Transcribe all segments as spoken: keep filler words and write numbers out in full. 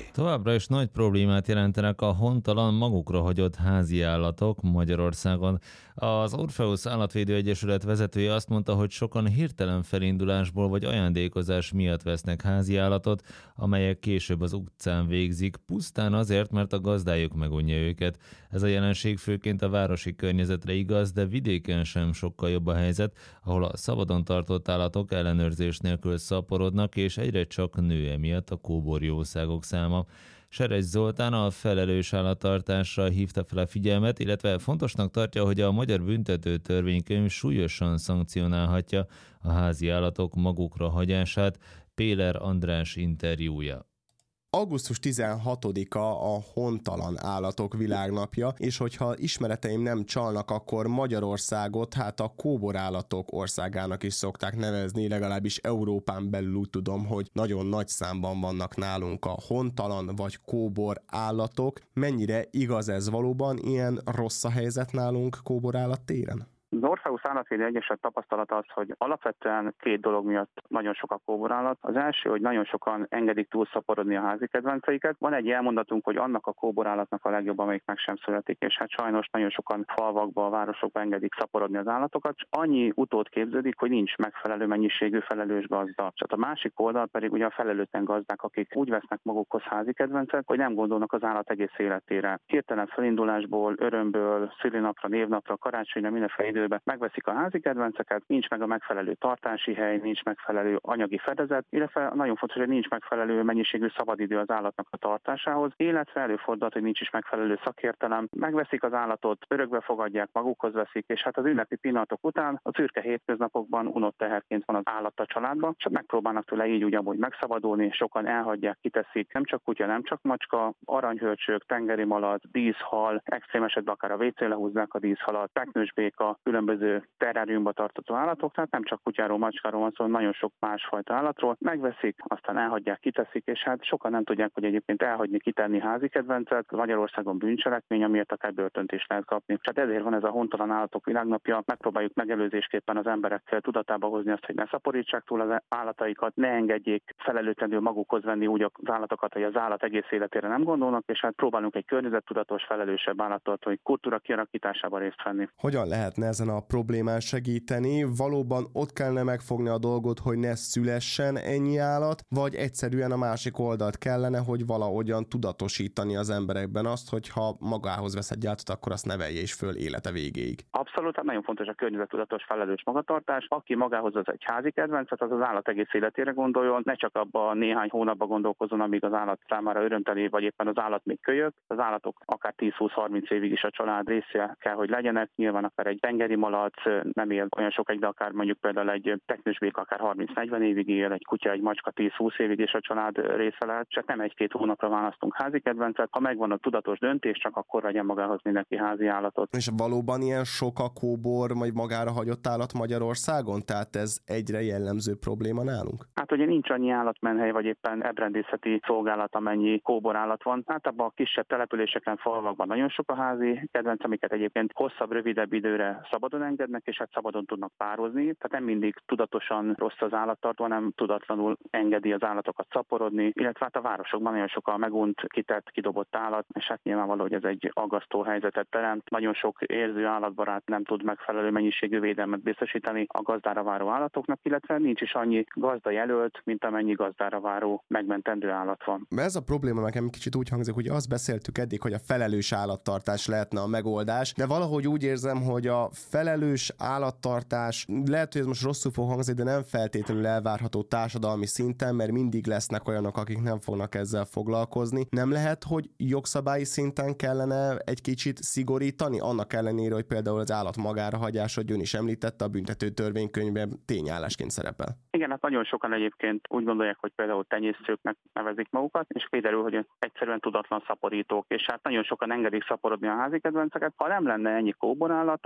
Továbbra is nagy problémát jelentenek a hontalan, magukra hagyott házi állatok Magyarországon. Az Orpheus Állatvédő Egyesület vezetője azt mondta, hogy sokan hirtelen felindulásból vagy ajándékozás miatt vesznek házi állatot, amelyek később az utcán végzik, pusztán azért, mert a gazdájuk megunja őket. Ez a jelenség főként a városi környezetre igaz, de vidéken sem sokkal jobb a helyzet, ahol a szabadon tartott állatok ellenőrzés nélkül szaporodnak, és egyre csak nő emiatt a kóborjószágok száma. Seres Zoltán a felelős állattartásra hívta fel a figyelmet, illetve fontosnak tartja, hogy a Magyar Büntető Törvénykönyv súlyosan szankcionálhatja a házi állatok magukra hagyását. Péler András interjúja. augusztus tizenhatodika a hontalan állatok világnapja, és hogyha ismereteim nem csalnak, akkor Magyarországot hát a kóborállatok országának is szokták nevezni, legalábbis Európán belül úgy tudom, hogy nagyon nagy számban vannak nálunk a hontalan vagy kóbor állatok. Mennyire igaz ez valóban, ilyen rossz a helyzet nálunk kóborállat téren? Az Orpheus Állatvédő Egyesület tapasztalata az, hogy alapvetően két dolog miatt nagyon sok a kóborállat. Az első, hogy nagyon sokan engedik túlszaporodni a házi kedvenceiket. Van egy elmondatunk, hogy annak a kóborállatnak a legjobb, amelyik meg sem születik, és hát sajnos nagyon sokan falvakba, a városokba engedik szaporodni az állatokat. És annyi utód képződik, hogy nincs megfelelő mennyiségű felelős gazda. És a másik oldal pedig ugye a felelőtlen gazdák, akik úgy vesznek magukhoz házi kedvencet, hogy nem gondolnak az állat egész életére. Hirtelen felindulásból, örömből, szülinapra, névnapra, karácsonyra, mindenféle időben megveszik a házi kedvenceket, nincs meg a megfelelő tartási hely, nincs megfelelő anyagi fedezet, illetve nagyon fontos, hogy nincs megfelelő mennyiségű szabadidő az állatnak a tartásához, illetve előfordulhat, hogy nincs is megfelelő szakértelem. Megveszik az állatot, örökbe fogadják, magukhoz veszik, és hát az ünnepi pillanatok után a szürke hétköznapokban unott teherként van az állat a családban, és megpróbálnak tőle így úgy amúgy megszabadulni, sokan elhagyják, kiteszik, nem csak kutya, nem csak macska, aranyhölcsök, tengeri malac, díszhal, extrém esetben akár a vécére húzzák a díszhalat, teknősbéka, különböző terráriumban tartató állatok, tehát nem csak kutyáról, macskáról van szó, nagyon sok másfajta állatról. Megveszik, aztán elhagyják, kiteszik, és hát sokan nem tudják, hogy egyébként elhagyni, kitenni házi kedvencet. Magyarországon bűncselekmény, amiért akár börtönt is lehet kapni. Tehát ezért van ez a hontalan állatok világnapja. Megpróbáljuk megelőzésképpen az emberekkel tudatába hozni azt, hogy ne szaporítsák túl az állataikat, ne engedjék felelőtlenül magukhoz venni úgy az állatokat, hogy az állat egész életére nem gondolnak, és hát próbálunk egy környezettudatos, felelősebb állattartói kultúra kialakításában részt venni. Hogyan lehetne ezen a problémán segíteni? Valóban ott kellene megfogni a dolgot, hogy ne szülessen ennyi állat, vagy egyszerűen a másik oldalt kellene, hogy valahogyan tudatosítani az emberekben azt, hogy ha magához vesz egy állatot, akkor azt nevelje is föl élete végéig. Abszolút, hát nagyon fontos a környezettudatos felelős magatartás. Aki magához vesz egy házi kedvencet, az az állat egész életére gondoljon, ne csak abban néhány hónapban gondolkozon, amíg az állat számára örömteli, vagy éppen az állat még kölyök. Az állatok akár tíz-húsz-harminc évig is a család része kell, hogy legyenek. Nyilván akár egy tengeri malac nem él olyan sokáig, de akár mondjuk például egy teknősbéka akár harminc-negyven évig él, egy kutya, egy macska tíz-húsz évig is a család része lehet, csak nem egy-két hónapra választunk házi kedvencet. Ha megvan a tudatos döntés, csak akkor vegyen magához mindenki házi állatot. És valóban ilyen sok a kóbor, vagy magára hagyott állat Magyarországon? Tehát ez egyre jellemző probléma nálunk? Hát ugye nincs annyi állatmenhely, vagy éppen ebrendészeti szolgálat, amennyi kóborállat van. Általában a kisebb településeken, falvakban nagyon sok a házi kedvenc, amiket egyébként hosszabb, rövidebb időre szabadon engednek, és hát szabadon tudnak pározni. Tehát nem mindig tudatosan rossz az állattartó, hanem tudatlanul engedi az állatokat szaporodni, illetve hát a városokban nagyon sok a megunt, kitett, kidobott állat, és hát nyilvánvaló, hogy ez egy aggasztó helyzetet teremt. Nagyon sok érző állatbarát nem tud megfelelő mennyiségű védelmet biztosítani a gazdára váró állatoknak, illetve nincs is annyi gazda jelölt, mint amennyi gazdára váró megmentendő állat van. Ez a probléma nekem kicsit úgy hangzik, hogy azt beszéltük eddig, hogy a felelős állattartás lehetne a megoldás, de valahogy úgy érzem, hogy a felelős állattartás, lehet, hogy ez most rosszul fog hangzni, de nem feltétlenül elvárható társadalmi szinten, mert mindig lesznek olyanok, akik nem fognak ezzel foglalkozni. Nem lehet, hogy jogszabályi szinten kellene egy kicsit szigorítani, annak ellenére, hogy például az állat magára hagyás, hogy ön is említette, a büntető törvénykönyvben tényállásként szerepel. Igen, hát nagyon sokan egyébként úgy gondolják, hogy például tenyésztőknek nevezik magukat, és kiderül, hogy egyszerűen tudatlan szaporítók, és hát nagyon sokan engedik szaporodni a házi kedvenceket. Ha nem lenne ennyi kóborállat, akkor nyilván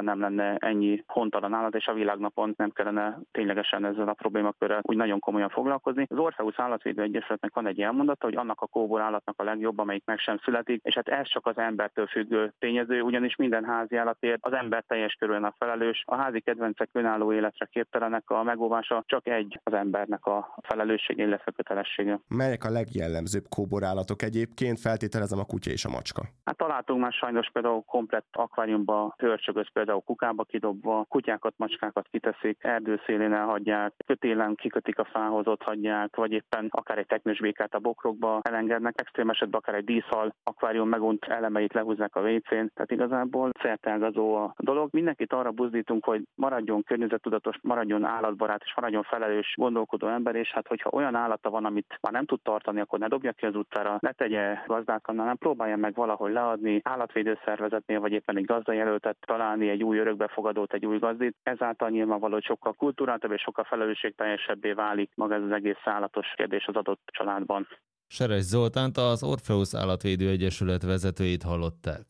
nem lenne ennyi hontalan állat, és a világnapon nem kellene ténylegesen ezzel a problémakörrel úgy nagyon komolyan foglalkozni. Az Orpheus Állatvédő Egyesületnek van egy elmondata, hogy annak a kóbor állatnak a legjobb, amelyik meg sem születik, és hát ez csak az embertől függő tényező, ugyanis minden házi állatért az ember teljes körülön a felelős. A házi kedvencek önálló életre képtelenek, a megóvása csak egy az embernek a felelőssége, illetve kötelessége. Melyek a legjellemzőbb kóborállatok egyébként? Feltételezem a kutya és a macska. Hát találtunk már sajnos például komplett akváriumba hörcsögöz, például kukába kidobva, kutyákat, macskákat kiteszik, erdőszélén elhagyják, kötélen kikötik a fához, ott hagyják, vagy éppen akár egy teknős békát a bokrokba elengednek, extrém esetben akár egy díszhal akvárium megunt elemeit lehúzzák a vécén, tehát igazából szerteágazó a dolog. Mindenkit arra buzdítunk, hogy maradjon környezettudatos, maradjon állatbarát és maradjon felelős, gondolkodó ember, és hát hogyha olyan állata van, amit már nem tud tartani, akkor ne dobja ki az utcára, ne tegye gazdátlanná, nem próbálja meg valahol leadni, állatvédő szervezetnél, vagy éppen egy gazdajelöltet találni, egy új örökbefogadót, egy új gazdit. Ezáltal nyilvánvaló, hogy sokkal kultúráltabb és sokkal felelősségteljesebbé válik maga ez az egész állatos kérdés az adott családban. Seres Zoltánt, az Orpheus Állatvédő Egyesület vezetőjét hallották.